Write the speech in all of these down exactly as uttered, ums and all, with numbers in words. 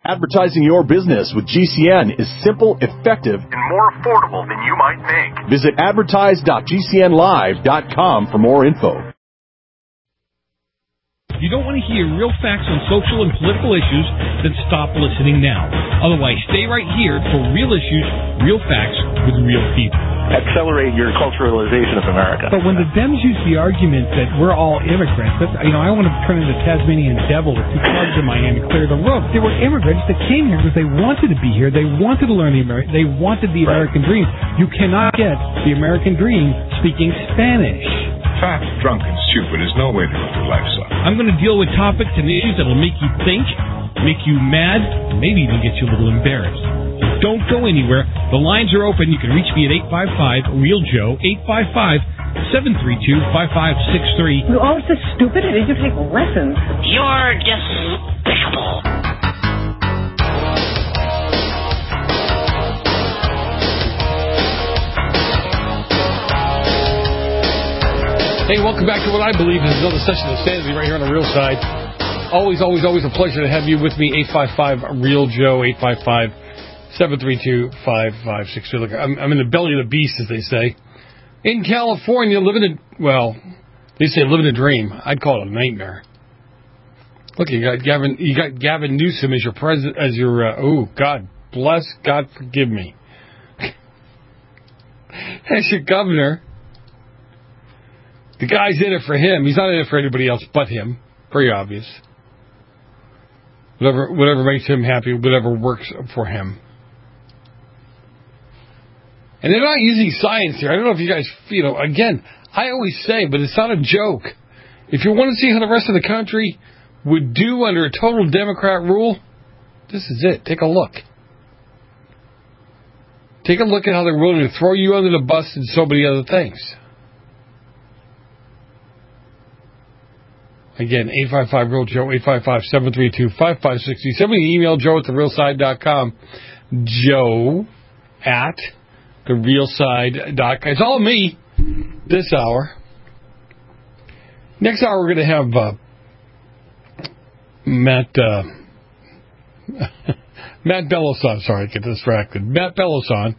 Advertising your business with G C N is simple, effective, and more affordable than you might think. Visit advertise dot g c n live dot com for more info. If you don't want to hear real facts on social and political issues, then stop listening now. Otherwise, stay right here for real issues, real facts with real people. Accelerate your culturalization of America. But when the Dems use the argument that we're all immigrants, that's, you know, I want to turn into Tasmanian devil with two clubs in my hand and clear the road. They were immigrants that came here because they wanted to be here. They wanted to learn the American. They wanted the Right. American dream. You cannot get the American dream speaking Spanish. Fat, drunk, and stupid is no way to live your life, son. I'm going to deal with topics and issues that will make you think, make you mad, and maybe even get you a little embarrassed. Don't go anywhere. The lines are open. You can reach me at eight five five, real joe, eight five five, seven three two, five five six three. You're all so stupid. Did you take lessons? You're despicable. Hey, welcome back to what I believe is another session of Sanity right here on the Real Side. Always, always, always a pleasure to have you with me. eight five five, real joe, eight five five, seven three two, five five six three. Look, I'm, I'm in the belly of the beast, as they say. In California, living a, well, they say living a dream. I'd call it a nightmare. Look, you got Gavin, you got Gavin Newsom as your president, as your, uh, oh, God bless, God forgive me. As your governor. The guy's in it for him. He's not in it for anybody else but him. Very obvious. Whatever, whatever makes him happy, whatever works for him. And they're not using science here. I don't know if you guys, you know, again, I always say, but it's not a joke. If you want to see how the rest of the country would do under a total Democrat rule, this is it. Take a look. Take a look at how they're willing to throw you under the bus and so many other things. Again, eight five five, real joe, eight five five, seven three two, five five six zero. Send me an email, joe at the real side dot com. Joe at the real side dot com. It's all me this hour. Next hour, we're going to have uh, Matt uh, Matt Bellows on. Sorry, I get distracted. Matt Bellows on.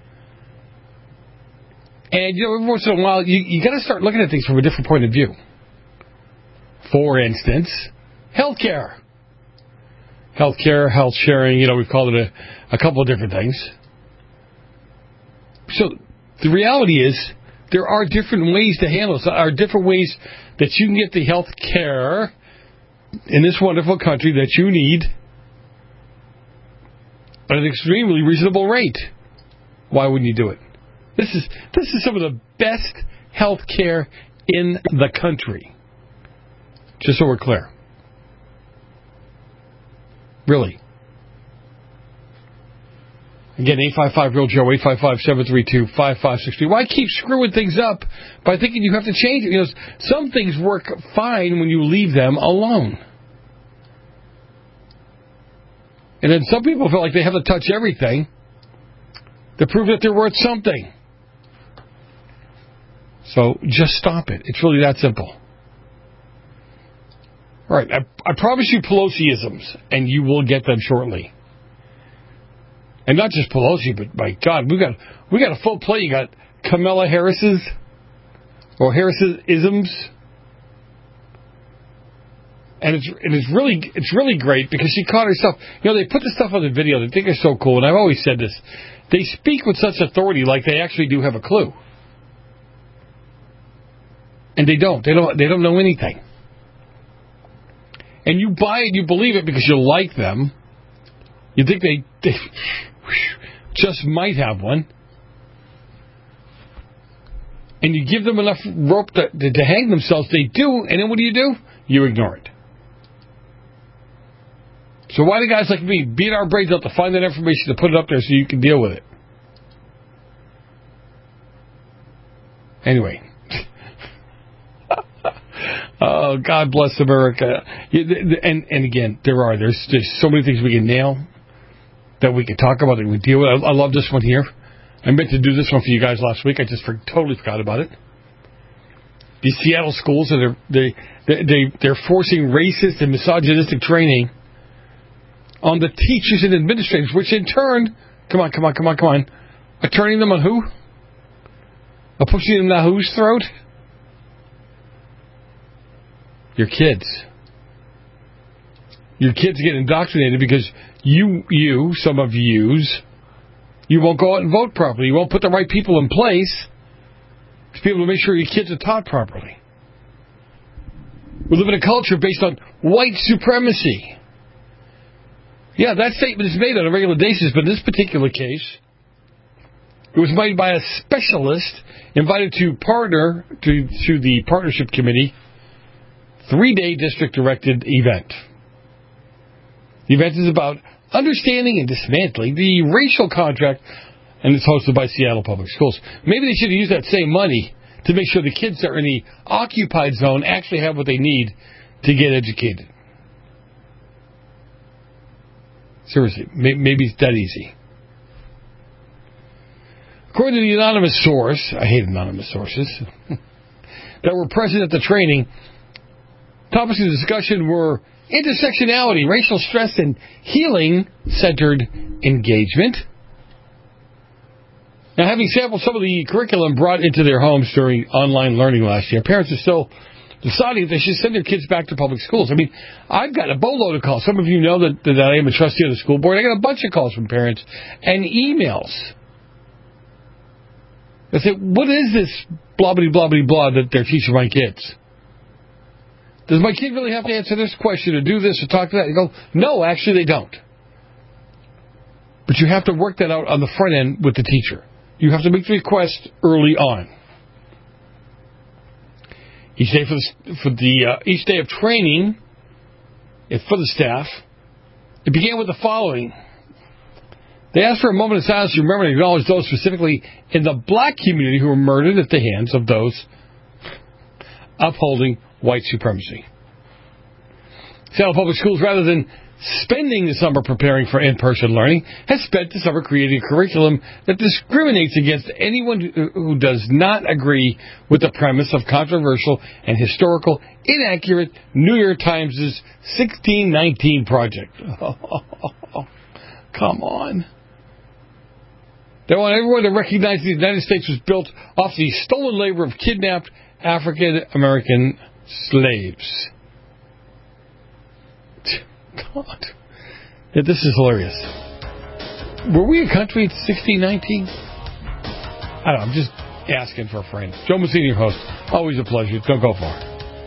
And, you know, every once in a while, you, you got to start looking at things from a different point of view. For instance, healthcare. Healthcare, health sharing, you know, we've called it a, a couple of different things. So the reality is there are different ways to handle it. There are different ways that you can get the health care in this wonderful country that you need at an extremely reasonable rate. Why wouldn't you do it? This is this is some of the best health care in the country. Just so we're clear. Really. Again, eight five five, real joe, eight five five, seven three two, five five six three. Why keep screwing things up by thinking you have to change it? You know, some things work fine when you leave them alone. And then some people feel like they have to touch everything to prove that they're worth something. So just stop it. It's really that simple. All right, I, I promise you Pelosi-isms, and you will get them shortly. And not just Pelosi, but my God, we got we got a full plate. You got Kamala Harris's or Harris-isms, and it's and it's really it's really great because she caught herself. You know, they put the stuff on the video. They think it's so cool, and I've always said this. They speak with such authority, like they actually do have a clue, and they don't. They don't. They don't know anything. And you buy it, you believe it because you like them. You think they, they just might have one. And you give them enough rope to, to, to hang themselves, they do, and then what do you do? You ignore it. So why do guys like me beat our brains out to find that information to put it up there so you can deal with it? Anyway. Oh, God bless America. And and again, there are. There's, there's so many things we can nail that we can talk about, that we deal with. I, I love this one here. I meant to do this one for you guys last week. I just for, totally forgot about it. These Seattle schools, and they're, they, they, they, they're forcing racist and misogynistic training on the teachers and administrators, which in turn, come on, come on, come on, come on, are turning them on who? Are pushing them down whose throat? Your kids. Your kids get indoctrinated because you, you, some of yous, you won't go out and vote properly. You won't put the right people in place to be able to make sure your kids are taught properly. We live in a culture based on white supremacy. Yeah, that statement is made on a regular basis, but in this particular case, it was made by a specialist invited to partner to, to the Partnership Committee three-day district-directed event. The event is about understanding and dismantling the racial contract, and it's hosted by Seattle Public Schools. Maybe they should have used that same money to make sure the kids that are in the occupied zone actually have what they need to get educated. Seriously, maybe it's that easy. According to the anonymous source, I hate anonymous sources, that were present at the training, topics of discussion were intersectionality, racial stress, and healing-centered engagement. Now, having sampled some of the curriculum brought into their homes during online learning last year, parents are still deciding if they should send their kids back to public schools. I mean, I've got a boatload of calls. Some of you know that, that I am a trustee of the school board. I got a bunch of calls from parents and emails. They say, what is this blah-blah-blah-blah that they're teaching my kids? Does my kid really have to answer this question or do this or talk to that? You go, no, actually they don't. But you have to work that out on the front end with the teacher. You have to make the request early on. Each day for the, for the uh, each day of training, if for the staff, it began with the following. They asked for a moment of silence to remember and acknowledge those specifically in the black community who were murdered at the hands of those upholding white supremacy. Seattle Public Schools, rather than spending the summer preparing for in-person learning, has spent the summer creating a curriculum that discriminates against anyone who does not agree with the premise of controversial and historical, inaccurate New York Times' sixteen nineteen project. Oh, come on. They want everyone to recognize the United States was built off the stolen labor of kidnapped African-American slaves. God. Yeah, this is hilarious. Were we a country in sixteen nineteen? I don't know, I'm just asking for a friend. Joe Messina, your host. Always a pleasure. Don't go far.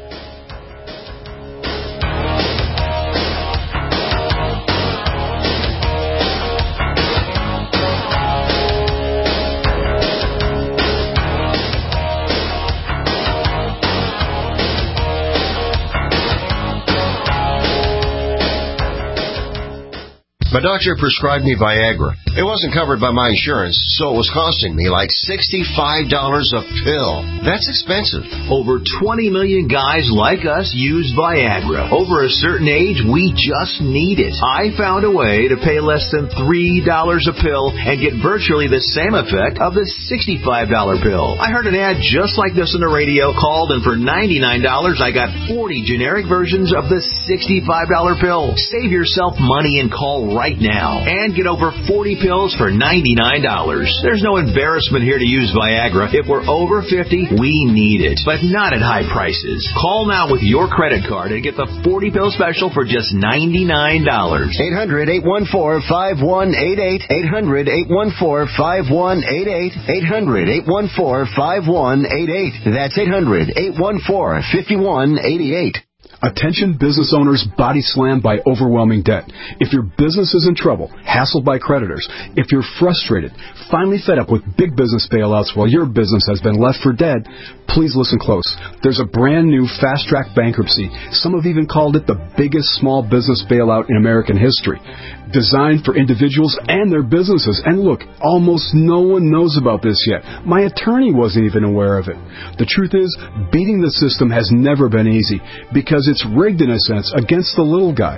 My doctor prescribed me Viagra. It wasn't covered by my insurance, so it was costing me like sixty-five dollars a pill. That's expensive. Over twenty million guys like us use Viagra. Over a certain age, we just need it. I found a way to pay less than three dollars a pill and get virtually the same effect of the sixty-five dollars pill. I heard an ad just like this on the radio, called, and for ninety-nine dollars, I got forty generic versions of the sixty-five dollars pill. Save yourself money and call right now and get over forty pills for ninety-nine dollars. There's no embarrassment here to use Viagra. If we're over fifty, we need it, but not at high prices. Call now with your credit card and get the forty pill special for just ninety-nine dollars. eight hundred, eight one four, five one eight eight. eight hundred, eight one four, five one eight eight. eight hundred, eight one four, five one eight eight. That's eight hundred, eight one four, five one eight eight. Attention business owners body slammed by overwhelming debt. If your business is in trouble, hassled by creditors, if you're frustrated, finally fed up with big business bailouts while your business has been left for dead, please listen close. There's a brand new fast-track bankruptcy. Some have even called it the biggest small business bailout in American history. Designed for individuals and their businesses. And look, almost no one knows about this yet. My attorney wasn't even aware of it. The truth is, beating the system has never been easy because it's rigged in a sense against the little guy.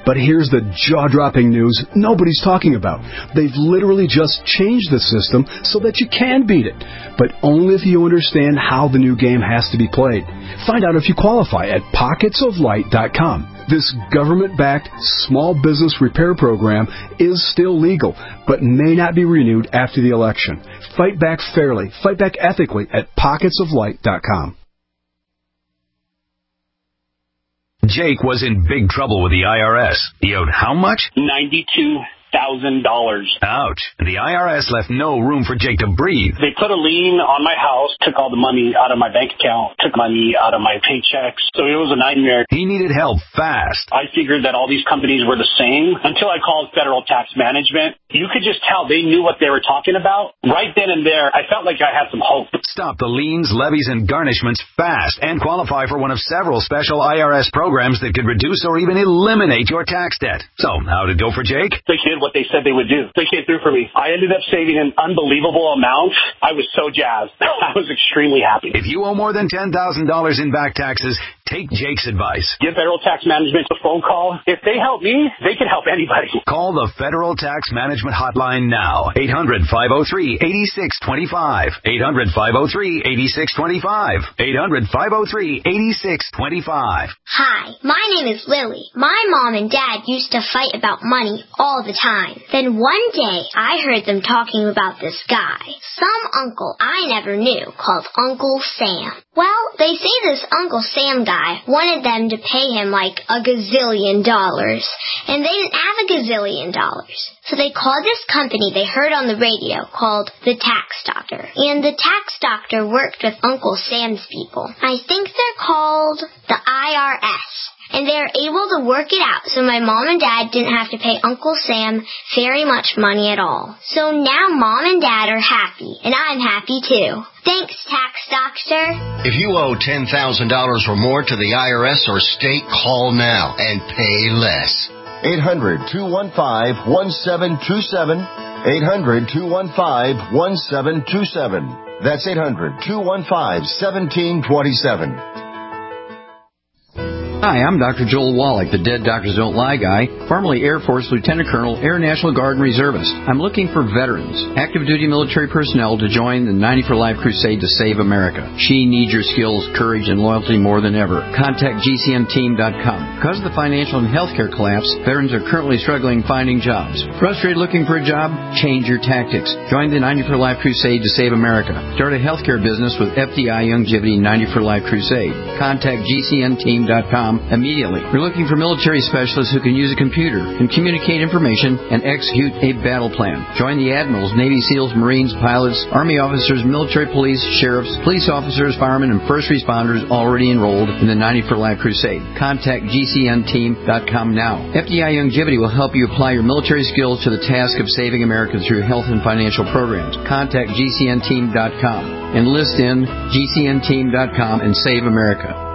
But here's the jaw-dropping news nobody's talking about. They've literally just changed the system so that you can beat it, but only if you understand how the new game has to be played. Find out if you qualify at pockets of light dot com. This government-backed small business repair program is still legal, but may not be renewed after the election. Fight back fairly, fight back ethically at pockets of light dot com. Jake was in big trouble with the I R S. He owed how much? ninety-two thousand dollars. Ouch. The I R S left no room for Jake to breathe. They put a lien on my house, took all the money out of my bank account, took money out of my paychecks. So it was a nightmare. He needed help fast. I figured that all these companies were the same until I called Federal Tax Management. You could just tell they knew what they were talking about. Right then and there, I felt like I had some hope. Stop the liens, levies, and garnishments fast and qualify for one of several special I R S programs that could reduce or even eliminate your tax debt. So, how'd it go for Jake? They did what they said they would do. They came through for me. I ended up saving an unbelievable amount. I was so jazzed. I was extremely happy. If you owe more than ten thousand dollars in back taxes, take Jake's advice. Give Federal Tax Management a phone call. If they help me, they can help anybody. Call the Federal Tax Management Hotline now. eight hundred, five oh three, eight six two five. eight hundred, five oh three, eight six two five. eight hundred, five oh three, eight six two five. Hi, my name is Lily. My mom and dad used to fight about money all the time. Then one day, I heard them talking about this guy, some uncle I never knew, called Uncle Sam. Well, they say this Uncle Sam guy wanted them to pay him like a gazillion dollars, and they didn't have a gazillion dollars. So they called this company they heard on the radio called the Tax Doctor. And the Tax Doctor worked with Uncle Sam's people. I think they're called the I R S. And they were able to work it out so my mom and dad didn't have to pay Uncle Sam very much money at all. So now mom and dad are happy, and I'm happy too. Thanks, Tax Doctor. If you owe ten thousand dollars or more to the I R S or state, call now and pay less. eight hundred, two one five, one seven two seven. eight hundred, two one five, one seven two seven. That's eight hundred, two one five, one seven two seven. Hi, I'm Doctor Joel Wallach, the Dead Doctors Don't Lie guy, formerly Air Force Lieutenant Colonel, Air National Guard and Reservist. I'm looking for veterans, active duty military personnel to join the ninety for Life crusade to save America. She needs your skills, courage, and loyalty more than ever. Contact G C N team dot com. Because of the financial and healthcare collapse, veterans are currently struggling finding jobs. Frustrated looking for a job? Change your tactics. Join the ninety for Life crusade to save America. Start a healthcare business with F D I Youngevity ninety for Life crusade. Contact G C N team dot com immediately. We're looking for military specialists who can use a computer and communicate information and execute a battle plan. Join the admirals, Navy SEALs, Marines, pilots, Army officers, military police, sheriffs, police officers, firemen, and first responders already enrolled in the ninety for Life crusade. Contact G C N team dot com now. F D I Youngevity will help you apply your military skills to the task of saving America through health and financial programs. Contact G C N team dot com. Enlist in G C N team dot com and save America.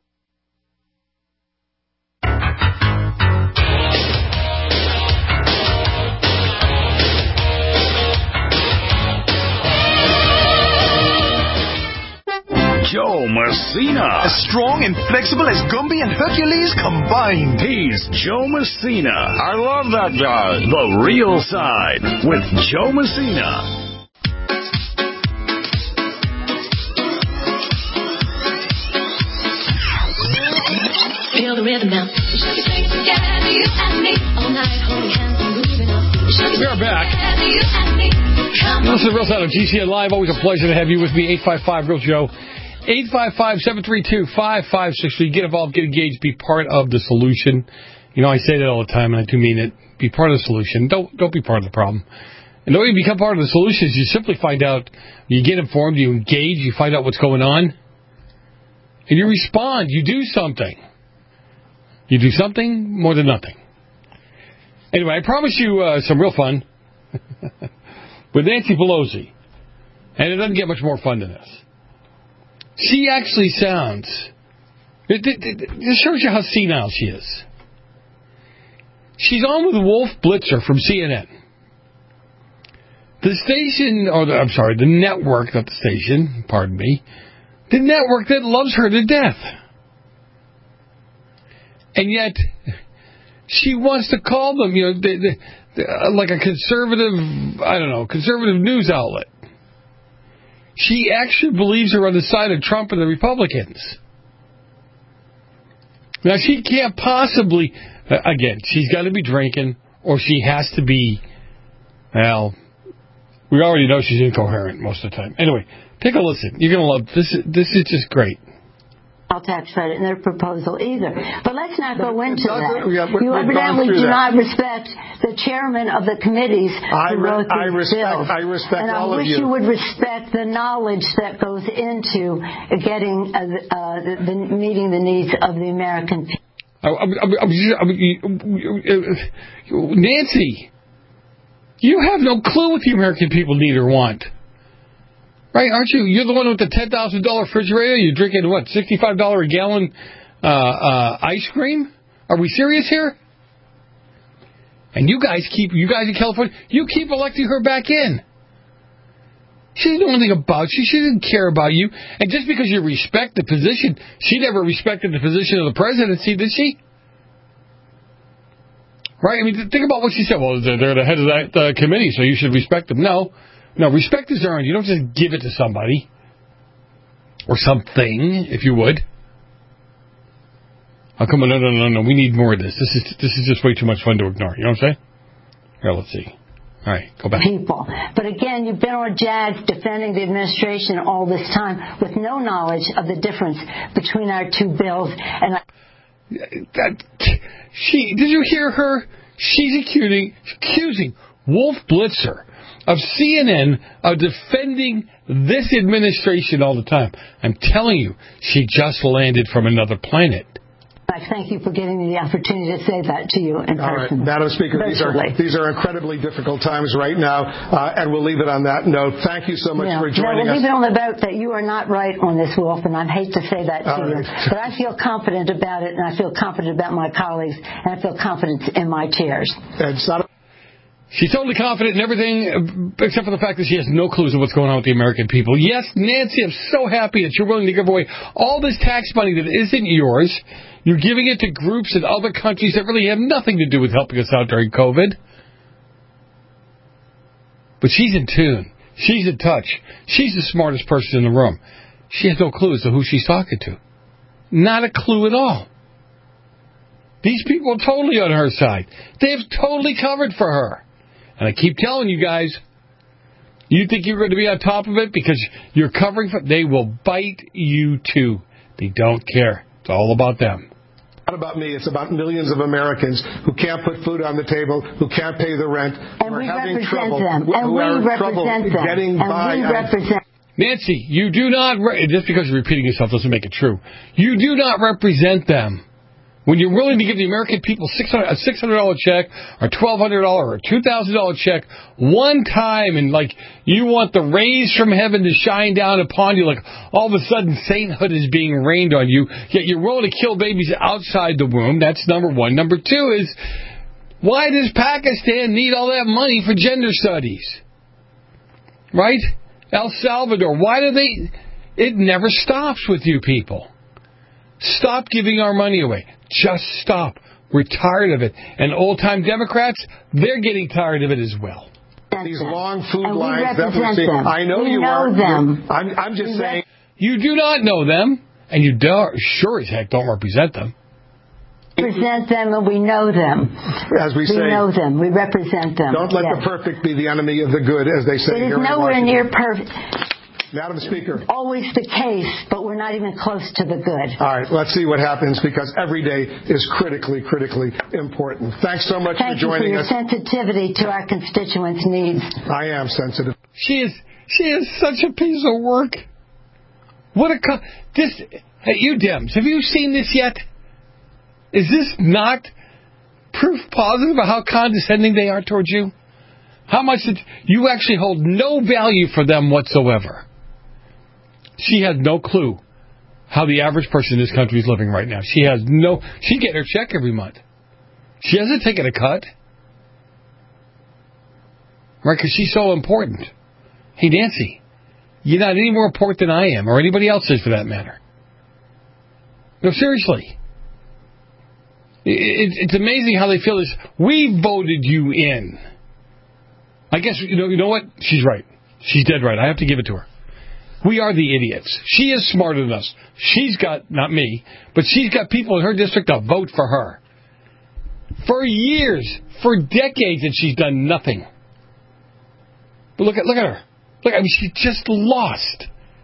Joe Messina. As strong and flexible as Gumby and Hercules combined. He's Joe Messina. I love that guy. The Real Side with Joe Messina. Feel the rhythm now. We are back. This is the Real Side of G C N Live. Always a pleasure to have you with me. eight five five Real Joe. eight five five, seven three two, five five six three. Get involved, get engaged, be part of the solution. You know, I say that all the time, and I do mean it. Be part of the solution. Don't don't be part of the problem. And the way you become part of the solution is you simply find out, you get informed, you engage, you find out what's going on, and you respond. You do something. You do something more than nothing. Anyway, I promise you uh, some real fun with Nancy Pelosi. And it doesn't get much more fun than this. She actually sounds... It, it, it, it shows you how senile she is. She's on with Wolf Blitzer from C N N. The station, or the, I'm sorry, the network, not the station, pardon me, the network that loves her to death. And yet, She wants to call them, you know, they, they, they, uh, like a conservative, I don't know, conservative news outlet. She actually believes they're on the side of Trump and the Republicans. Now, she can't possibly, uh, again, she's got to be drinking, or she has to be, well, we already know she's incoherent most of the time. Anyway, take a listen. You're going to love this. This is just great. Tax credit in their proposal either. But let's not go into that. Yeah, we're, you we're evidently do that. not respect the chairman of the committees I who re- wrote these I respect, bills. I respect and all I wish of you. you would respect the knowledge that goes into getting uh, uh, the, the, meeting the needs of the American people. I, I, I, I, Nancy, you have no clue what the American people need or want. Right, aren't you? You're the one with the ten thousand dollars refrigerator. You're drinking, what, sixty-five dollars a gallon uh, uh, ice cream? Are we serious here? And you guys keep, you guys in California, you keep electing her back in. She didn't know anything about you. She didn't care about you. And just because you respect the position, she never respected the position of the presidency, did she? Right? I mean, think about what she said. Well, they're, they're the head of that uh, committee, so you should respect them. No. No, respect is earned. You don't just give it to somebody. Or something, if you would. Oh, come on, no, no, no, no. We need more of this. This is this is just way too much fun to ignore. You know what I'm saying? Here, let's see. All right, go back. People. But again, you've been on Jag defending the administration all this time with no knowledge of the difference between our two bills. And I- that, she, did you hear her? She's accusing, accusing Wolf Blitzer of C N N of defending this administration all the time. I'm telling you, she just landed from another planet. I thank you for giving me the opportunity to say that to you in All right, person. Madam Speaker, these are, these are incredibly difficult times right now, uh, and we'll leave it on that note. Thank you so much no, for joining no, we'll us. leave it on the vote that you are not right on this, Wolf, and I hate to say that to All you. right. But I feel confident about it, and I feel confident about my colleagues, and I feel confident in my chairs. It's not a- She's totally confident in everything, except for the fact that she has no clues of what's going on with the American people. Yes, Nancy, I'm so happy that you're willing to give away all this tax money that isn't yours. You're giving it to groups in other countries that really have nothing to do with helping us out during COVID. But she's in tune. She's in touch. She's the smartest person in the room. She has no clue as to who she's talking to. Not a clue at all. These people are totally on her side. They've totally covered for her. And I keep telling you guys, you think you're going to be on top of it because you're covering for... They will bite you too. They don't care. It's all about them. Not about me. It's about millions of Americans who can't put food on the table, who can't pay the rent, and who are we having represent trouble, them. who, And who we are represent trouble them. getting and by. we represent. Nancy, you do not... Re- just because you're repeating yourself doesn't make it true. You do not represent them. When you're willing to give the American people six hundred, a six hundred dollars check, or a twelve hundred dollars, or a two thousand dollars check one time, and like you want the rays from heaven to shine down upon you, like all of a sudden sainthood is being rained on you, yet you're willing to kill babies outside the womb, that's number one. Number two is, why does Pakistan need all that money for gender studies? Right? El Salvador, why do they... It never stops with you people. Stop giving our money away. Just stop. We're tired of it. And old-time Democrats, they're getting tired of it as well. These long food and lines we that we're seeing. them. I know we you know are. them. I'm, I'm just we saying. You do not know them, and you don't, sure as heck don't represent them. Represent them, and we know them. As we, we say, we know them. We represent them. Don't let yes. the perfect be the enemy of the good, as they say it here is nowhere in near perfect. Madam Speaker. Always the case, but we're not even close to the good. All right, let's see what happens, because every day is critically, critically important. Thanks so much Thank for joining us. Thank you for your us. sensitivity to our constituents' needs. I am sensitive. She is she is such a piece of work. What a co- this hey, you Dems, have you seen this yet? Is this not proof positive of how condescending they are towards you? How much that you actually hold no value for them whatsoever. She has no clue how the average person in this country is living right now. She has no... She get her check every month. She hasn't taken a cut. Right, because she's so important. Hey, Nancy, you're not any more important than I am, or anybody else is for that matter. No, seriously. It, it's amazing how they feel this. We voted you in. I guess, you know, you know what? She's right. She's dead right. I have to give it to her. We are the idiots. She is smarter than us. She's got, not me, but she's got people in her district to vote for her. For years, for decades, and she's done nothing. But look at look at her. Look, I mean, she just lost.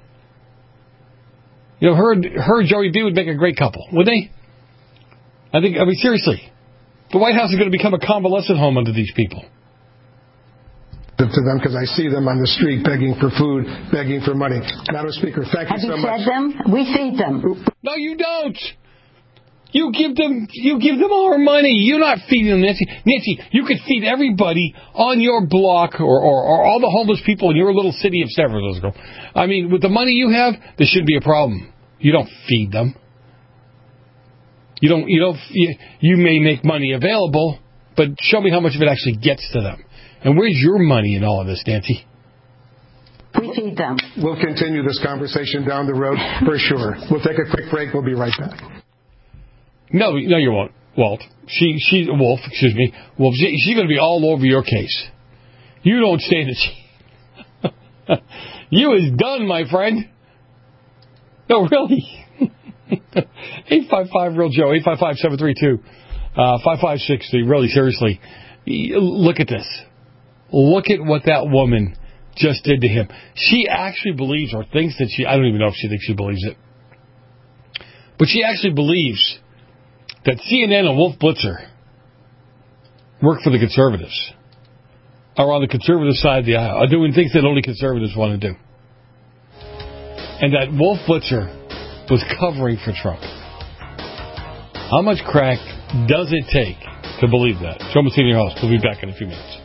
You know, her, her and Joey B would make a great couple, wouldn't they? I think, I mean, seriously. The White House is going to become a convalescent home under these people. To them, because I see them on the street begging for food, begging for money. Madam Speaker, thank you so much. Have you fed them? We feed them. No, you don't. You give them, you give them our money. You're not feeding them, Nancy. Nancy, you could feed everybody on your block or, or, or all the homeless people in your little city of San Francisco. I mean, with the money you have, there shouldn't be a problem. You don't feed them. You don't, you don't, you, you may make money available, but show me how much of it actually gets to them. And where's your money in all of this, Nancy? We feed them. We'll continue this conversation down the road for sure. We'll take a quick break. We'll be right back. No, no, you won't, Walt. She, she, Wolf, excuse me. Wolf, she, she's going to be all over your case. You don't stand it. She, you is done, my friend. No, really. eight five five real Joe, eight five five, seven three two, five five six three. Really, seriously. Look at this. Look at what that woman just did to him. She actually believes, or thinks that she, I don't even know if she thinks she believes it, but she actually believes that C N N and Wolf Blitzer work for the conservatives, are on the conservative side of the aisle, are doing things that only conservatives want to do. And that Wolf Blitzer was covering for Trump. How much crack does it take to believe that? Joe Messina, your host. We'll be back in a few minutes.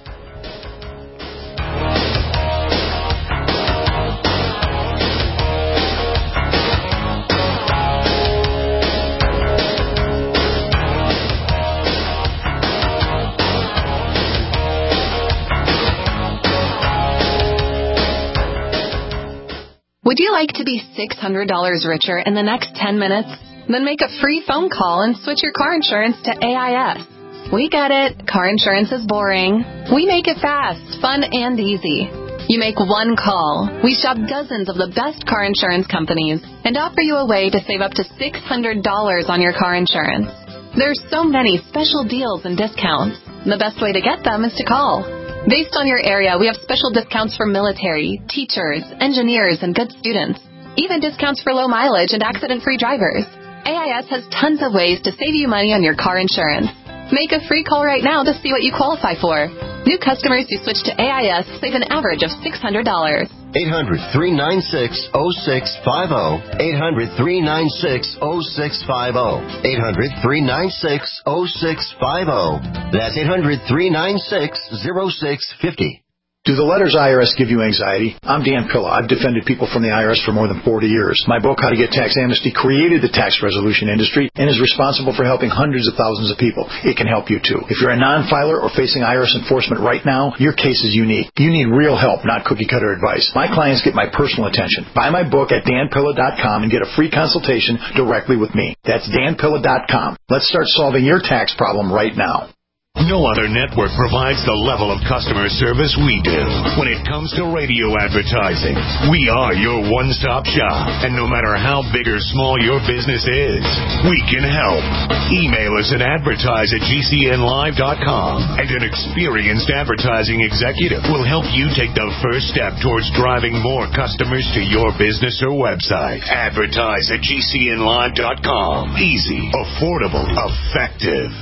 Would you like to be six hundred dollars richer in the next ten minutes? Then make a free phone call and switch your car insurance to A I S. We get it. Car insurance is boring. We make it fast, fun, and easy. You make one call. We shop dozens of the best car insurance companies and offer you a way to save up to six hundred dollars on your car insurance. There's so many special deals and discounts. The best way to get them is to call. Based on your area, we have special discounts for military, teachers, engineers, and good students. Even discounts for low mileage and accident-free drivers. A I S has tons of ways to save you money on your car insurance. Make a free call right now to see what you qualify for. New customers who switch to A I S save an average of six hundred dollars. eight hundred, three nine six, oh six five oh. eight hundred, three nine six, oh six five oh. eight hundred, three nine six, oh six five oh. That's eight hundred, three nine six, oh six five oh. Do the letters I R S give you anxiety? I'm Dan Pilla. I've defended people from the I R S for more than forty years. My book, How to Get Tax Amnesty, created the tax resolution industry and is responsible for helping hundreds of thousands of people. It can help you too. If you're a non-filer or facing I R S enforcement right now, your case is unique. You need real help, not cookie-cutter advice. My clients get my personal attention. Buy my book at dan pilla dot com and get a free consultation directly with me. That's dan pilla dot com. Let's start solving your tax problem right now. No other network provides the level of customer service we do. When it comes to radio advertising, we are your one-stop shop. And no matter how big or small your business is, we can help. Email us at advertise at g c n live dot com, and an experienced advertising executive will help you take the first step towards driving more customers to your business or website. Advertise at g c n live dot com. Easy, affordable, effective.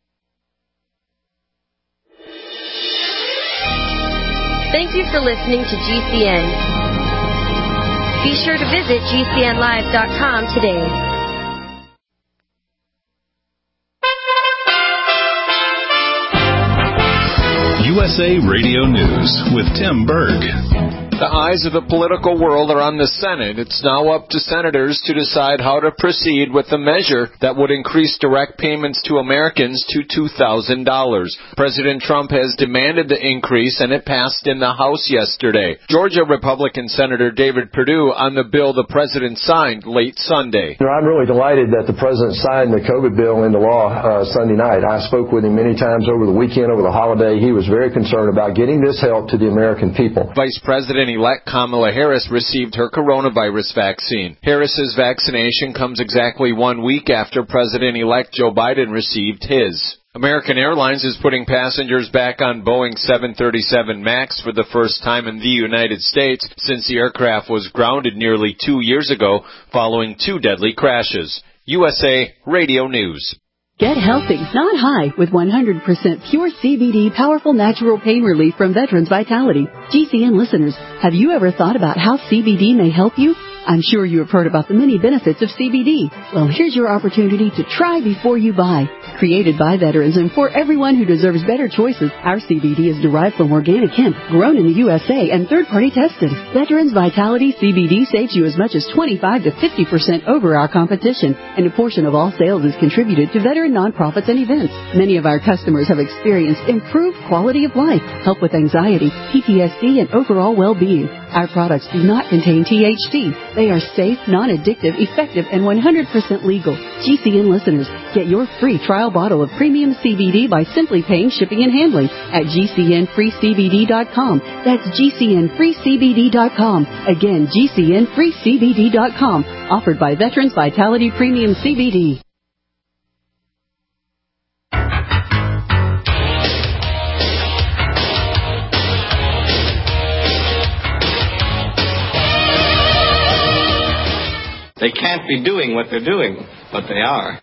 Thank you for listening to G C N. Be sure to visit g c n live dot com today. U S A Radio News with Tim Berg. The eyes of the political world are on the Senate. It's now up to senators to decide how to proceed with the measure that would increase direct payments to Americans to two thousand dollars. President Trump has demanded the increase, and it passed in the House yesterday. Georgia Republican Senator David Perdue on the bill the president signed late Sunday. You know, I'm really delighted that the president signed the COVID bill into law uh, Sunday night. I spoke with him many times over the weekend, over the holiday. He was very concerned about getting this help to the American people. Vice President-elect Kamala Harris received her coronavirus vaccine. Harris's vaccination comes exactly one week after President-elect Joe Biden received his. American Airlines is putting passengers back on Boeing seven thirty-seven MAX for the first time in the United States since the aircraft was grounded nearly two years ago following two deadly crashes. U S A Radio News. Get healthy, not high, with one hundred percent pure C B D powerful natural pain relief from Veterans Vitality. G C N listeners, have you ever thought about how C B D may help you? I'm sure you have heard about the many benefits of C B D. Well, here's your opportunity to try before you buy. Created by veterans and for everyone who deserves better choices, our C B D is derived from organic hemp, grown in the U S A and third-party tested. Veterans Vitality C B D saves you as much as twenty-five to fifty percent over our competition, and a portion of all sales is contributed to veteran nonprofits and events. Many of our customers have experienced improved quality of life, help with anxiety, P T S D, and overall well-being. Our products do not contain T H C. They are safe, non-addictive, effective, and one hundred percent legal. G C N listeners, get your free trial bottle of premium C B D by simply paying shipping and handling at G C N free C B D dot com. That's G C N free C B D dot com. Again, G C N free C B D dot com. Offered by Veterans Vitality Premium C B D. They can't be doing what they're doing, but they are.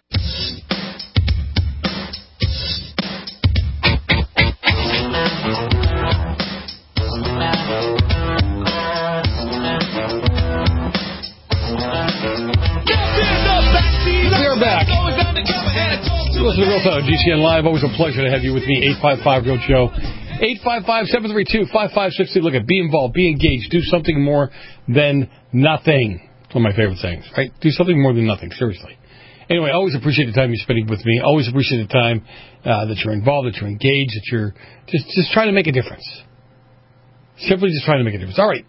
We're back. Listen to Real Talk, G C N Live. Always a pleasure to have you with me. eight five five Real Show. eight five five, seven three two, five five six zero. Look at, be involved, be engaged, do something more than nothing. One of my favorite things, right? Do something more than nothing, seriously. Anyway, I always appreciate the time you're spending with me. Always appreciate the time uh, that you're involved, that you're engaged, that you're just, just trying to make a difference. Simply just trying to make a difference. All right.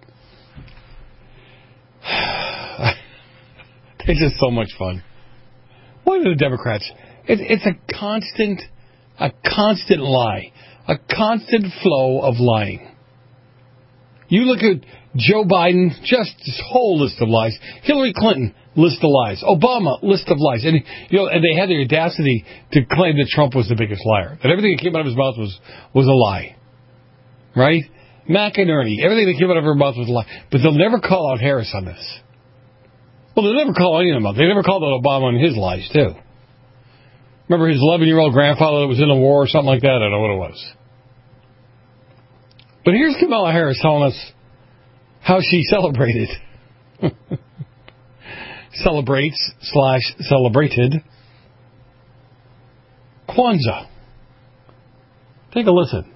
It's just so much fun. What are the Democrats? It, it's a constant, a constant lie. A constant flow of lying. You look at Joe Biden, just this whole list of lies. Hillary Clinton, list of lies. Obama, list of lies. And you know, and they had the audacity to claim that Trump was the biggest liar. That everything that came out of his mouth was, was a lie. Right? McInerney, everything that came out of her mouth was a lie. But they'll never call out Harris on this. Well, they'll never call any of them out. They never called out Obama on his lies, too. Remember his eleven-year-old grandfather that was in the war or something like that? I don't know what it was. But here's Kamala Harris telling us how she celebrated. Celebrates slash celebrated Kwanzaa. Take a listen.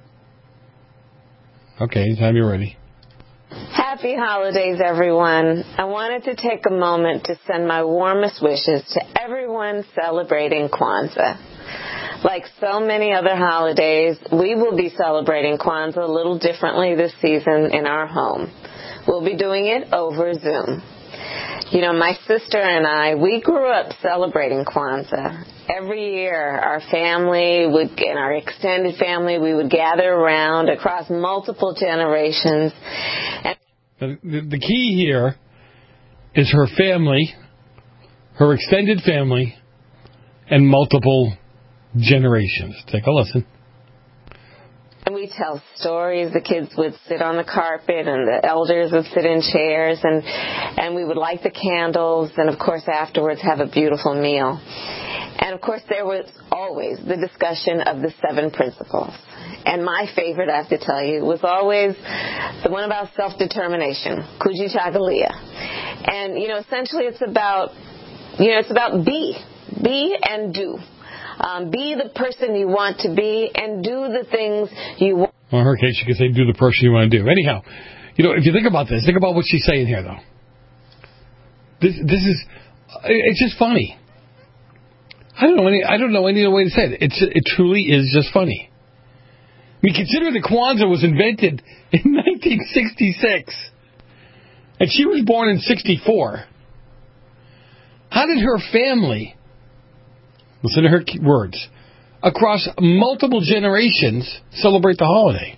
Okay, anytime you're ready. Happy holidays, everyone. I wanted to take a moment to send my warmest wishes to everyone celebrating Kwanzaa. Like so many other holidays, we will be celebrating Kwanzaa a little differently this season in our home. We'll be doing it over Zoom. You know, my sister and I, we grew up celebrating Kwanzaa. Every year, our family would, and our extended family, we would gather around across multiple generations. And the, the key here is her family, her extended family, and multiple generations. Take a listen. And we tell stories. The kids would sit on the carpet and the elders would sit in chairs, and and we would light the candles, and of course afterwards have a beautiful meal. And of course there was always the discussion of the seven principles. And my favorite, I have to tell you, was always the one about self-determination, Kujichagulia. And, you know, essentially it's about, you know, it's about be. Be and do. Um, be the person you want to be and do the things you want. Well, in her case, you could say do the person you want to do. Anyhow, You know, if you think about this, think about what she's saying here, though. This, this is, it's just funny. I don't know any, I don't know any other way to say it. It's, it truly is just funny. I mean, consider that Kwanzaa was invented in nineteen sixty-six, and she was born in sixty-four. How did her family, listen to her words, across multiple generations celebrate the holiday?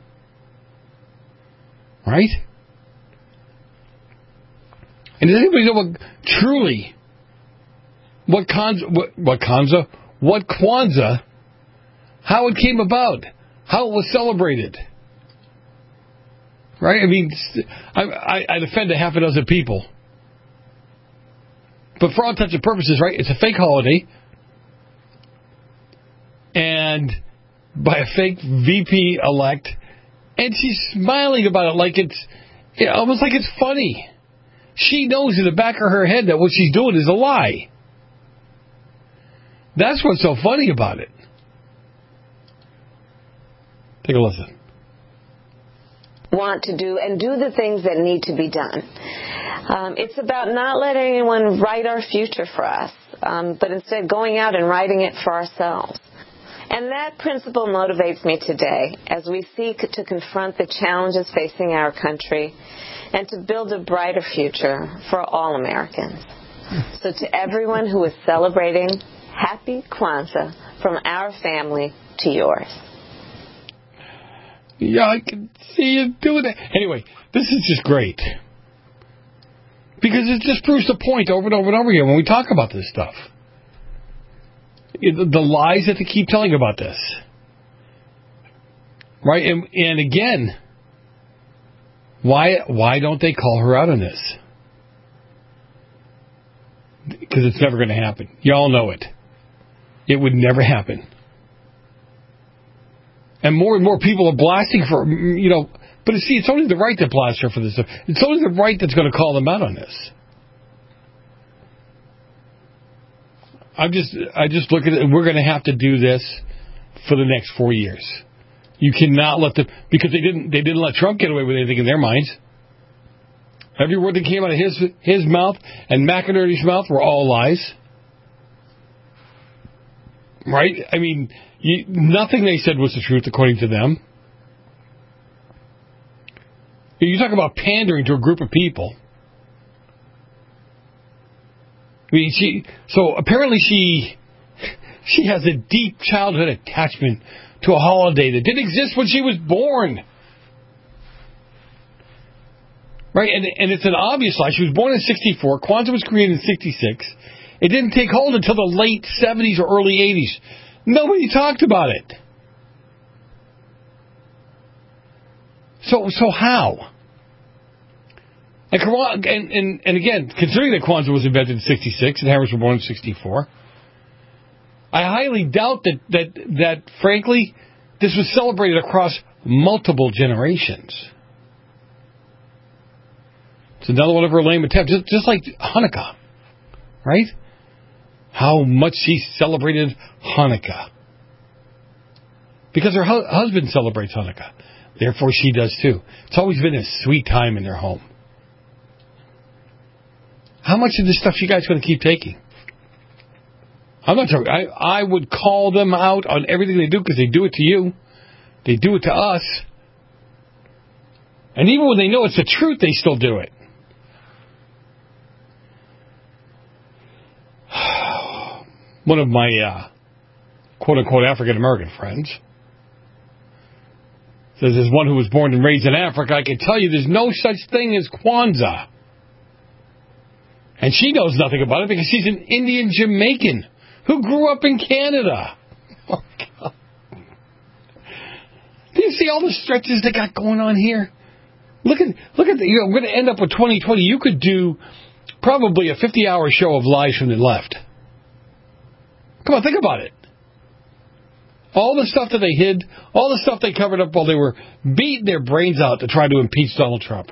Right? And does anybody know what truly what Kwanzaa, what, what Kwanzaa, what Kwanzaa, how it came about, how it was celebrated? Right? I mean, I, I, I defend a half a dozen people, but for all intents and purposes, right? It's a fake holiday, and by a fake V P elect, and she's smiling about it like it's, you know, almost like it's funny. She knows in the back of her head that what she's doing is a lie. That's what's so funny about it. Take a listen. Want to do and do the things that need to be done. Um, it's about not letting anyone write our future for us, um, but instead going out and writing it for ourselves. And that principle motivates me today as we seek to confront the challenges facing our country and to build a brighter future for all Americans. So to everyone who is celebrating, happy Kwanzaa from our family to yours. Yeah, I can see you doing that. Anyway, this is just great. Because it just proves the point over and over and over again when we talk about this stuff. The lies that they keep telling about this. Right? And, and again, why why don't they call her out on this? Because it's never going to happen. Y'all know it. It would never happen. And more and more people are blasting for, you know, but see, it's only the right that blasts her for this stuff. It's only the right that's going to call them out on this. I'm just, I just look at it, we're going to have to do this for the next four years. You cannot let them, because they didn't, they didn't let Trump get away with anything in their minds. Every word that came out of his, his mouth and McInerney's mouth were all lies. Right? I mean, you, nothing they said was the truth according to them. You talk about pandering to a group of people. I mean, she, so apparently she, she has a deep childhood attachment to a holiday that didn't exist when she was born. Right? And, and it's an obvious lie. She was born in sixty-four. Kwanzaa was created in sixty-six. It didn't take hold until the late seventies or early eighties. Nobody talked about it. So, so how? And, and, and, and again, considering that Kwanzaa was invented in sixty-six and Harris was born in sixty-four, I highly doubt that, that, that, frankly, this was celebrated across multiple generations. It's another one of her lame attempts, just, just like Hanukkah, right? How much she celebrated Hanukkah. Because her hu- husband celebrates Hanukkah. Therefore, she does too. It's always been a sweet time in their home. How much of this stuff you guys going to keep taking? I'm not talking. I, I would call them out on everything they do because they do it to you. They do it to us. And even when they know it's the truth, they still do it. One of my uh, quote-unquote African-American friends says, as one who was born and raised in Africa, I can tell you there's no such thing as Kwanzaa. And she knows nothing about it because she's an Indian Jamaican who grew up in Canada. Oh, God. Do you see all the stretches they got going on here? Look at, look at the, you know, we're going to end up with twenty twenty. You could do probably a fifty-hour show of lies from the left. Come on, think about it. All the stuff that they hid, all the stuff they covered up while they were beating their brains out to try to impeach Donald Trump.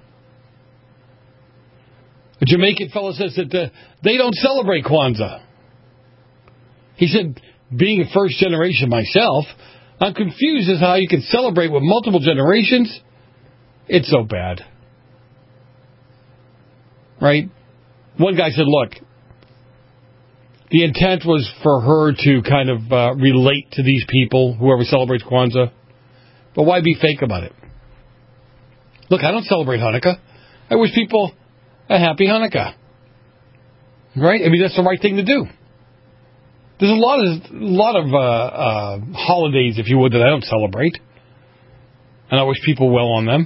A Jamaican fellow says that uh, they don't celebrate Kwanzaa. He said, being a first generation myself, I'm confused as to how you can celebrate with multiple generations. It's so bad. right? One guy said, look, the intent was for her to kind of uh, relate to these people, whoever celebrates Kwanzaa. But why be fake about it? Look, I don't celebrate Hanukkah. I wish people a happy Hanukkah. Right? I mean, that's the right thing to do. There's a lot of a lot of uh, uh, holidays, if you would, that I don't celebrate. And I wish people well on them.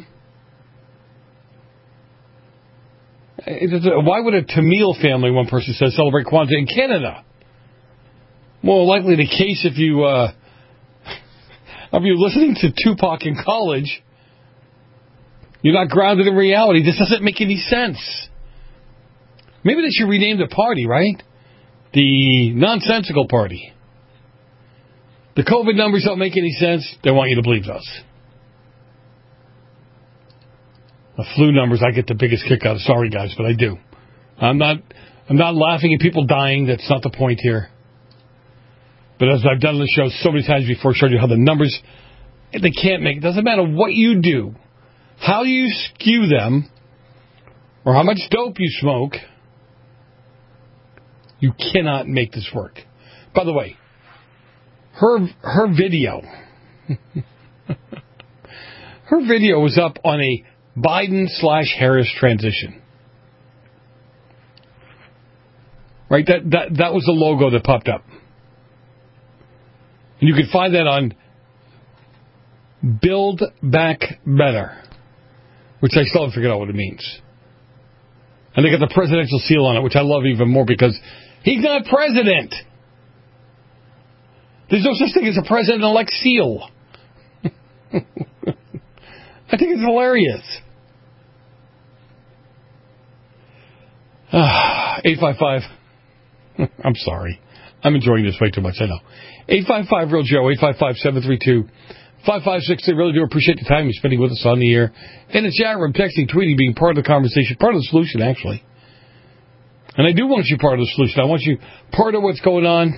Why would a Tamil family, one person says, celebrate Kwanzaa in Canada? More likely the case if you, uh, if you're listening to Tupac in college, you're not grounded in reality. This doesn't make any sense. Maybe they should rename the party, right? The nonsensical party. The COVID numbers don't make any sense. They want you to believe those. The flu numbers, I get the biggest kick out of. Sorry, guys, but I do. I'm not I'm not laughing at people dying. That's not the point here. But as I've done on the show so many times before, showed you how the numbers, they can't make, it doesn't matter what you do, how you skew them, or how much dope you smoke, you cannot make this work. By the way, her her video, her video was up on a Biden slash Harris transition. Right? That, that that was the logo that popped up. And you can find that on Build Back Better, which I still haven't figured out what it means. And they got the presidential seal on it, which I love even more because he's not president. There's no such thing as a president-elect seal. I think it's hilarious. eight five five. I'm sorry. I'm enjoying this way too much, I know. eight five five real Joe, eight five five, seven three two, five five six zero. Really do appreciate the time you're spending with us on the air. In the chat room, texting, tweeting, being part of the conversation, part of the solution, actually. And I do want you part of the solution. I want you part of what's going on.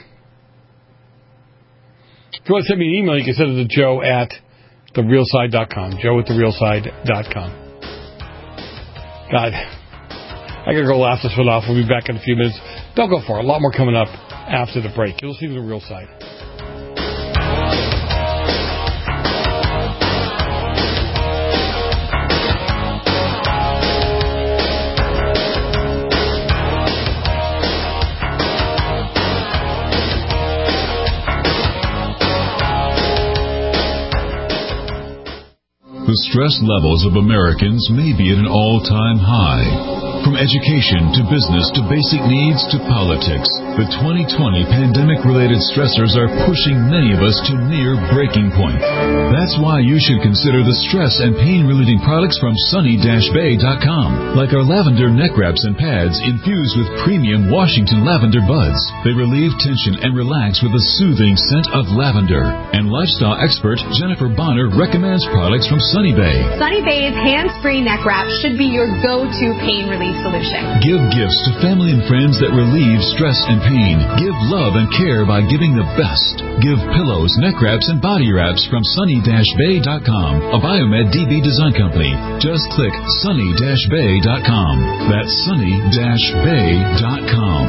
If you want to send me an email, you can send it to Joe at the real side dot com. Joe at the real side dot com. God, I got to go laugh this one off. We'll be back in a few minutes. Don't go far. A lot more coming up after the break. You'll see the real side. The stress levels of Americans may be at an all-time high. From education to business to basic needs to politics, the twenty twenty pandemic-related stressors are pushing many of us to near breaking point. That's why you should consider the stress and pain-relieving products from sunny dash bay dot com, like our lavender neck wraps and pads infused with premium Washington lavender buds. They relieve tension and relax with a soothing scent of lavender. And lifestyle expert Jennifer Bonner recommends products from Sunny Bay. Sunny Bay's hands-free neck wrap should be your go-to pain relief solution. Give gifts to family and friends that relieve stress and pain. Give love and care by giving the best. Give pillows, neck wraps, and body wraps from sunny dash bay dot com, a Biomed D B design company. Just click sunny dash bay dot com. That's sunny dash bay dot com.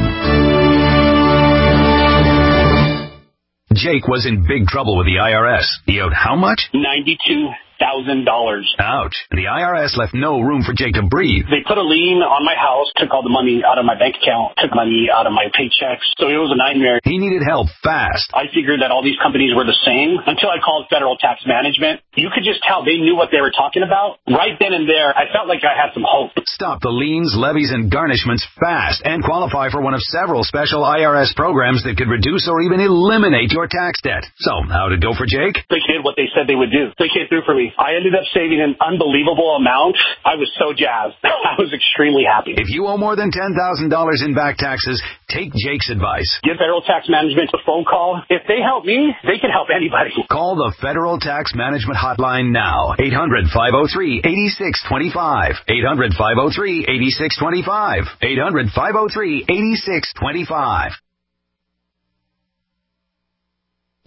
Jake was in big trouble with the I R S. He owed how much? ninety-two thousand dollars. Ouch. The I R S left no room for Jake to breathe. They put a lien on my house, took all the money out of my bank account, took money out of my paychecks. So it was a nightmare. He needed help fast. I figured that all these companies were the same until I called Federal Tax Management. You could just tell they knew what they were talking about. Right then and there, I felt like I had some hope. Stop the liens, levies, and garnishments fast and qualify for one of several special I R S programs that could reduce or even eliminate your tax debt. So, how'd it go for Jake? They did what they said they would do. They came through for me. I ended up saving an unbelievable amount. I was so jazzed. I was extremely happy. If you owe more than ten thousand dollars in back taxes, take Jake's advice. Give Federal Tax Management a phone call. If they help me, they can help anybody. Call the Federal Tax Management Hotline now. eight hundred, five oh three, eight six two five. eight hundred, five oh three, eight six two five. eight hundred, five oh three, eight six two five.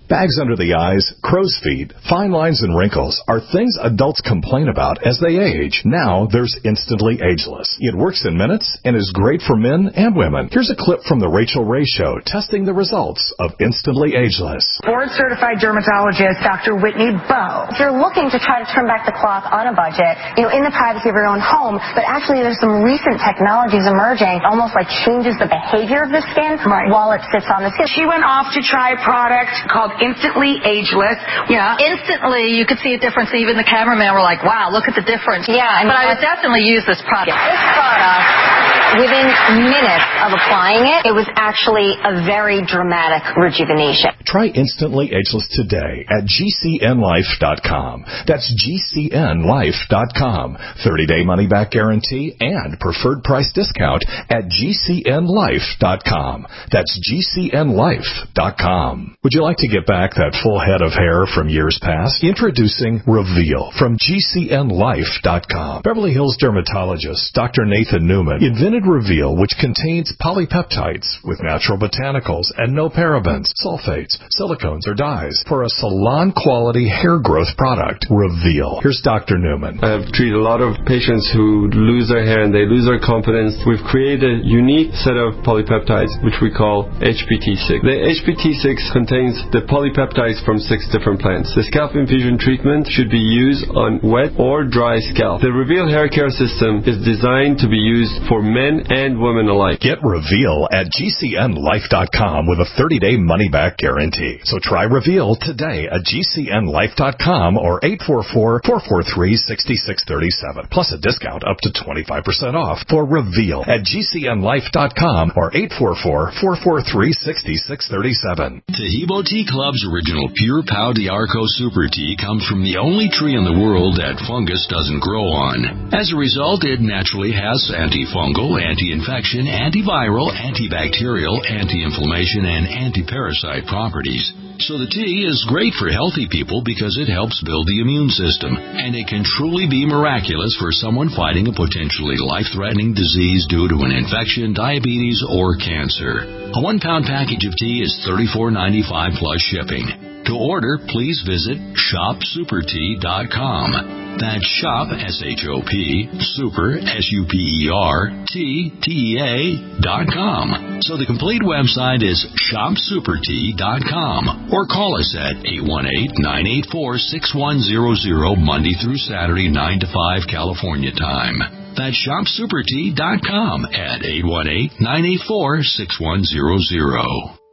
Bags under the eyes, crow's feet, fine lines and wrinkles are things adults complain about as they age. Now there's Instantly Ageless. It works in minutes and is great for men and women. Here's a clip from the Rachel Ray Show testing the results of Instantly Ageless. Board-certified dermatologist Doctor Whitney Bowe. If you're looking to try to turn back the clock on a budget, you know, in the privacy of your own home, but actually there's some recent technologies emerging, almost like changes the behavior of the skin right. while it sits on the skin. She went off to try a product called Instantly Ageless. Yeah, instantly you could see a difference. Even the cameraman were like, wow, look at the difference. Yeah, I mean, but I would definitely use this product. This product, within minutes of applying it, it was actually a very dramatic rejuvenation. Try Instantly Ageless today at G C N life dot com. That's G C N life dot com. thirty-day money-back guarantee and preferred price discount at G C N life dot com. That's G C N life dot com. Would you like to get back that full head of hair from years past? Introducing Reveal from G C N life dot com. Beverly Hills dermatologist Doctor Nathan Newman invented Reveal, which contains polypeptides with natural botanicals and no parabens, sulfates, silicones, or dyes for a salon-quality hair growth product. Reveal. Here's Doctor Newman. I've treated a lot of patients who lose their hair and they lose their confidence. We've created a unique set of polypeptides, which we call H P T six. The H P T six contains the polypeptides from six different plants. The scalp infusion treatment should be used on wet or dry scalp. The Reveal hair care system is designed to be used for men and women alike. Get Reveal at G C N life dot com with a thirty-day money-back guarantee. So try Reveal today at G C N life dot com or eight four four, four four three, six six three seven. Plus a discount up to twenty-five percent off for Reveal at G C N life dot com or eight four four, four four three, six six three seven. Taheebo Tea Club's original Pure Pau d'Arco Super Tea comes from the only tree in the world that fungus doesn't grow on. As a result, it naturally has antifungal, anti-infection, antiviral, antibacterial, anti-inflammation, and anti-parasite properties. So the tea is great for healthy people because it helps build the immune system, and it can truly be miraculous for someone fighting a potentially life-threatening disease due to an infection, diabetes, or cancer. A one-pound package of tea is thirty-four ninety-five plus shipping. To order, please visit shop super tea dot com. That's shop, S H O P, super, S U P E R, T, T E A, dot com. So the complete website is shop super tea dot com. Or call us at eight one eight, nine eight four, six one zero zero Monday through Saturday, nine to five California time. That's shop super tea dot com at eight one eight, nine eight four, six one zero zero.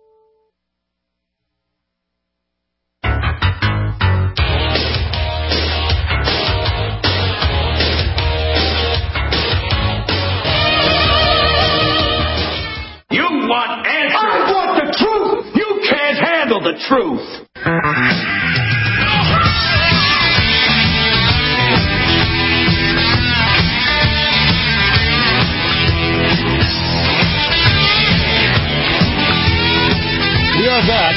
The truth. We are back.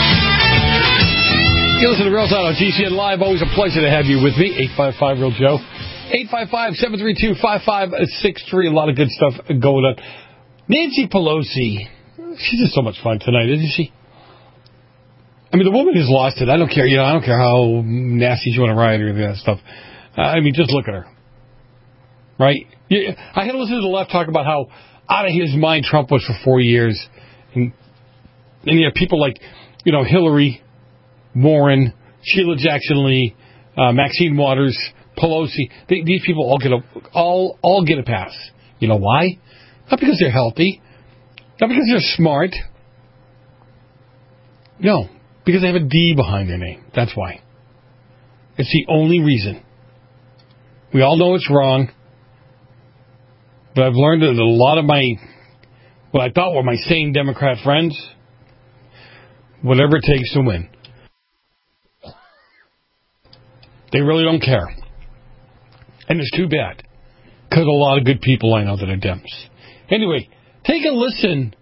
You listen to Real Time on G C N Live. Always a pleasure to have you with me. eight five five Real Joe. eight five five, seven three two, five five six three. A lot of good stuff going on. Nancy Pelosi. She's just so much fun tonight, isn't she? I mean, the woman has lost it. I don't care, you know, I don't care how nasty you want to riot or any of that stuff. Uh, I mean, just look at her. Right? Yeah, I had to listen to the left talk about how out of his mind Trump was for four years. And, and you have people like, you know, Hillary, Warren, Sheila Jackson-Lee, uh, Maxine Waters, Pelosi. They, these people all get a, all, all get a pass. You know why? Not because they're healthy. Not because they're smart. No. Because they have a D behind their name. That's why. It's the only reason. We all know it's wrong. But I've learned that a lot of my, what I thought were my sane Democrat friends, whatever it takes to win. They really don't care. And it's too bad. Because a lot of good people I know that are Dems. Anyway, take a listen.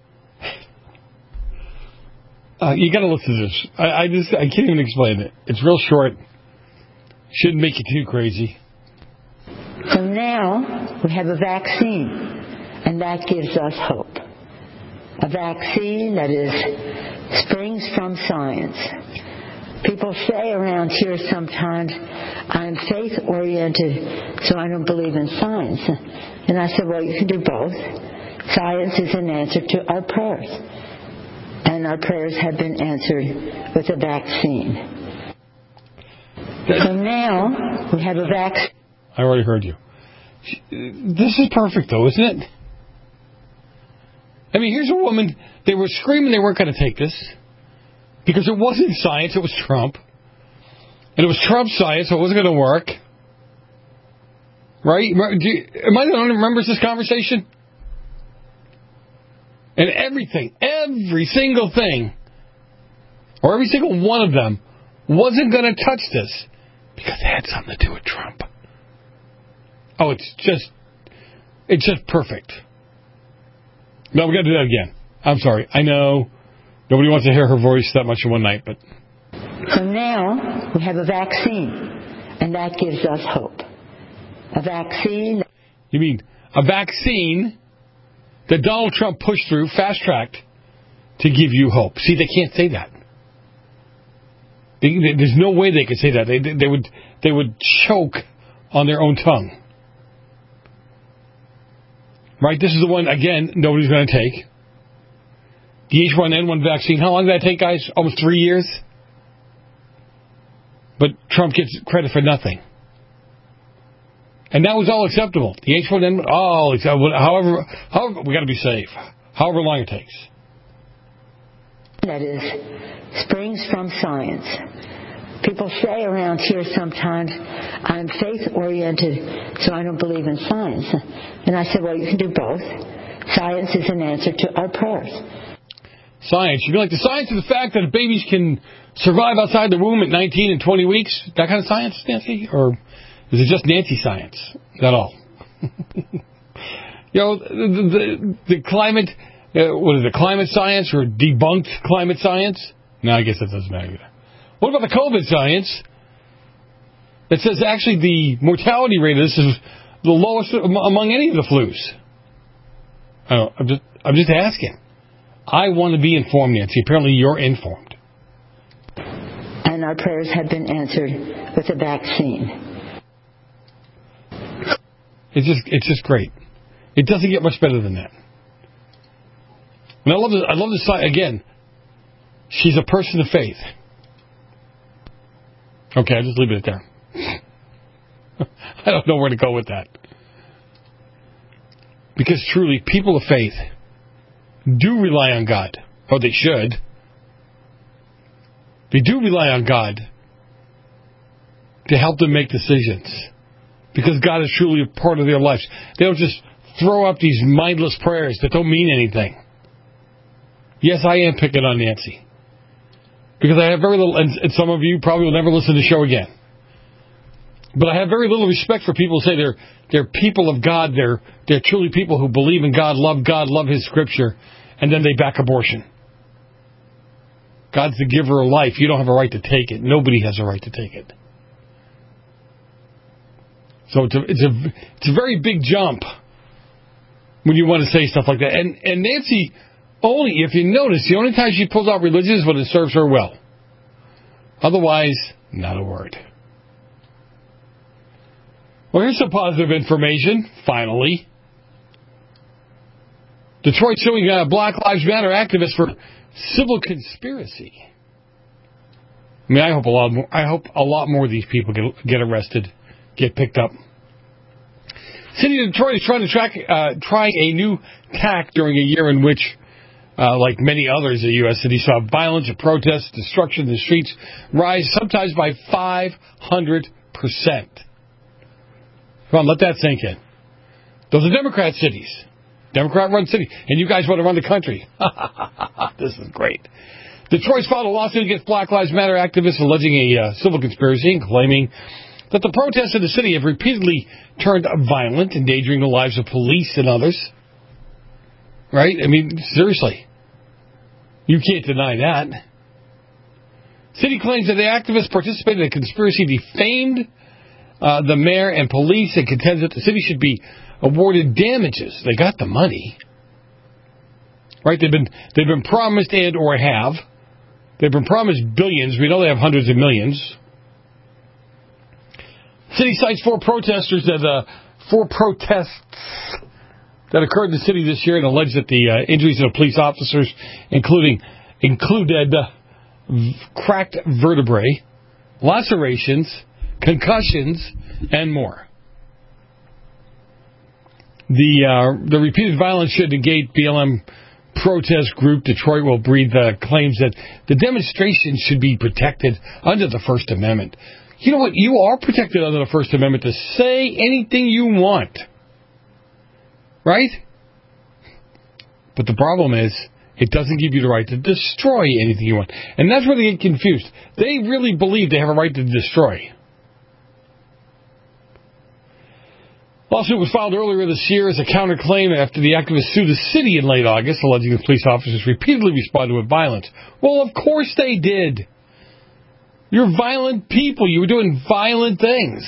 Uh, you got to listen to this. I, I just I can't even explain it. It's real short. Shouldn't make you too crazy. So now we have a vaccine, and that gives us hope. A vaccine that is springs from science. People say around here sometimes, I'm faith-oriented, so I don't believe in science. And I said, well, you can do both. Science is an answer to our prayers. And our prayers have been answered with a vaccine. So now we have a vaccine. I already heard you. This is perfect, though, isn't it? I mean, here's a woman, they were screaming they weren't going to take this because it wasn't science, it was Trump. And it was Trump's science, so it wasn't going to work. Right? Do you, am I the only one who remembers this conversation? And everything, every single thing, or every single one of them, wasn't going to touch this because it had something to do with Trump. Oh, it's just, it's just perfect. No, we're going to do that again. I'm sorry. I know nobody wants to hear her voice that much in one night, but... So now we have a vaccine, and that gives us hope. A vaccine... You mean a vaccine that Donald Trump pushed through, fast-tracked, to give you hope. See, they can't say that. They, they, there's no way they could say that. They, they would, they would choke on their own tongue. Right, this is the one, again, nobody's going to take. The H one N one vaccine, how long did that take, guys? Almost three years? But Trump gets credit for nothing. And that was all acceptable. The H one N one, all acceptable. However, however, we got to be safe. However long it takes. That is, springs from science. People say around here sometimes, I'm faith-oriented, so I don't believe in science. And I said, well, you can do both. Science is an answer to our prayers. Science. You mean like the science of the fact that babies can survive outside the womb at nineteen and twenty weeks? That kind of science, Nancy? Or is it just Nancy science? Is that all? You know, the, the, the climate, uh, what is it, climate science or debunked climate science? No, I guess that doesn't matter either. What about the COVID science that says actually the mortality rate of this is the lowest among any of the flus? I don't, I'm just, I'm just asking. I want to be informed, Nancy. Apparently you're informed. And our prayers have been answered with a vaccine. It's just, it's just great. It doesn't get much better than that. And I love this, I love this side, again, she's a person of faith. Okay, I'll just leave it there. I don't know where to go with that. Because truly, people of faith do rely on God. Or they should. They do rely on God to help them make decisions. Because God is truly a part of their lives. They don't just throw up these mindless prayers that don't mean anything. Yes, I am picking on Nancy. Because I have very little, and, and some of you probably will never listen to the show again. But I have very little respect for people who say they're they're people of God, they're they're truly people who believe in God, love God, love His Scripture, and then they back abortion. God's the giver of life. You don't have a right to take it. Nobody has a right to take it. So it's a it's a it's a very big jump when you want to say stuff like that. And and Nancy. Only, if you notice, the only time she pulls out religion is when it serves her well. Otherwise, not a word. Well, here's some positive information, finally. Detroit suing uh, Black Lives Matter activists for civil conspiracy. I mean, I hope a lot more, I hope a lot more of these people get, get arrested, get picked up. City of Detroit is trying to track, uh, try a new tack during a year in which Uh, like many others in U S cities, saw violence and protests, destruction in the streets rise sometimes by five hundred percent. Come on, let that sink in. Those are Democrat cities. Democrat-run cities. And you guys want to run the country. This is great. Detroit's filed a lawsuit against Black Lives Matter activists alleging a uh, civil conspiracy and claiming that the protests in the city have repeatedly turned violent, endangering the lives of police and others. Right? I mean, seriously. You can't deny that. City claims that the activists participated in a conspiracy, defamed uh, the mayor and police, and contends that the city should be awarded damages. They got the money. Right? They've been they've been promised and or have They've been promised billions. We know they have hundreds of millions. City cites four protesters that, uh, four protests that occurred in the city this year and alleged that the uh, injuries of the police officers, including included uh, v- cracked vertebrae, lacerations, concussions, and more. The uh, the repeated violence should negate B L M protest group Detroit Will Breathe uh, claims that the demonstration should be protected under the First Amendment. You know what? You are protected under the First Amendment to say anything you want. Right? But the problem is, it doesn't give you the right to destroy anything you want. And that's where they get confused. They really believe they have a right to destroy. Lawsuit was filed earlier this year as a counterclaim after the activists sued the city in late August, alleging the police officers repeatedly responded with violence. Well, of course they did. You're violent people. You were doing violent things.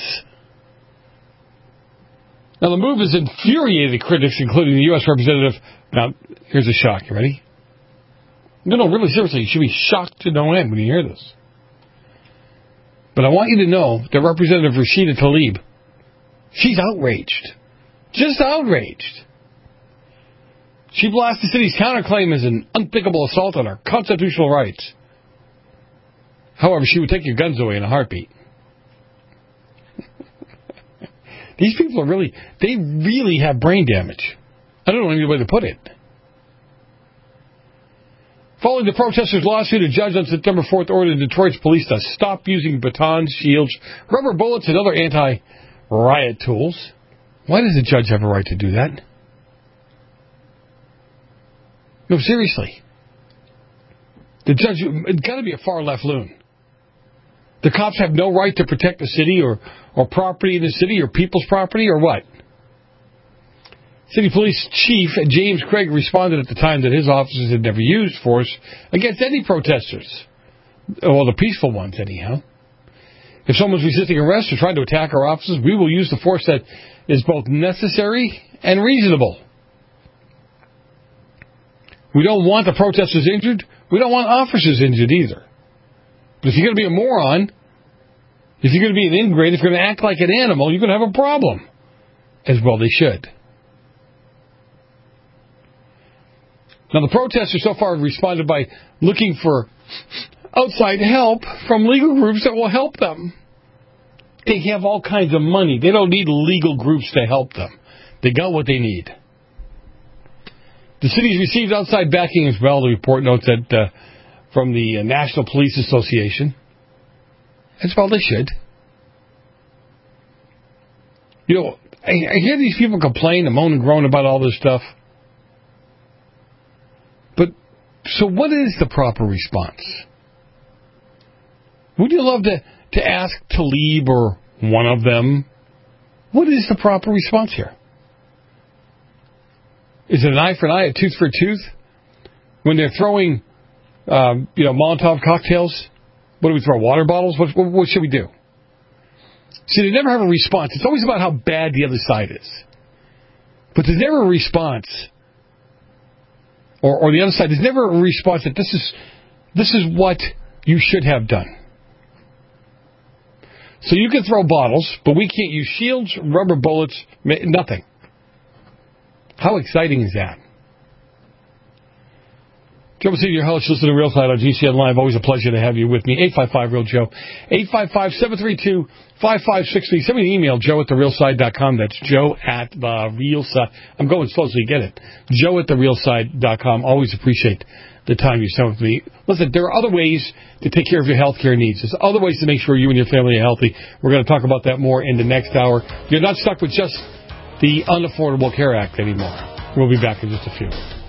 Now, the move has infuriated critics, including the U S representative. Now, here's a shock. You ready? No, no, really, seriously, you should be shocked to no end when you hear this. But I want you to know that Representative Rashida Tlaib, she's outraged. Just outraged. She blasts the city's counterclaim as an unthinkable assault on our constitutional rights. However, she would take your guns away in a heartbeat. These people are really, they really have brain damage. I don't know any way to put it. Following the protesters' lawsuit, a judge on September fourth ordered Detroit's police to stop using batons, shields, rubber bullets, and other anti-riot tools. Why does the judge have a right to do that? No, seriously. The judge, it's got to be a far-left loon. The cops have no right to protect the city or, or property in the city or people's property or what? City Police Chief James Craig responded at the time that his officers had never used force against any protesters. Well, the peaceful ones, anyhow. If someone's resisting arrest or trying to attack our officers, we will use the force that is both necessary and reasonable. We don't want the protesters injured. We don't want officers injured either. But if you're going to be a moron, if you're going to be an ingrate, if you're going to act like an animal, you're going to have a problem. As well they should. Now, the protesters so far have responded by looking for outside help from legal groups that will help them. They have all kinds of money. They don't need legal groups to help them. They got what they need. The city's received outside backing as well. The report notes that uh, from the uh, National Police Association. As well they should. You know, I, I hear these people complain and moan and groan about all this stuff. But, so what is the proper response? Would you love to, to ask Tlaib or one of them, what is the proper response here? Is it an eye for an eye, a tooth for a tooth? When they're throwing, um, you know, Molotov cocktails, what do we throw, water bottles? What, what, what should we do? See, they never have a response. It's always about how bad the other side is. But there's never a response. Or, or the other side, there's never a response that this is, this is what you should have done. So you can throw bottles, but we can't use shields, rubber bullets, nothing. How exciting is that? Joe, see your host. Listen to Real Side on G C N Live. Always a pleasure to have you with me. eight five five real joe. eight five five, seven three two, five five six three. Send me an email, joe at the real side dot com. That's joe at the real side. I'm going slow so you get it. joe at the real side dot com. Always appreciate the time you spend with me. Listen, there are other ways to take care of your health care needs. There's other ways to make sure you and your family are healthy. We're going to talk about that more in the next hour. You're not stuck with just the Unaffordable Care Act anymore. We'll be back in just a few.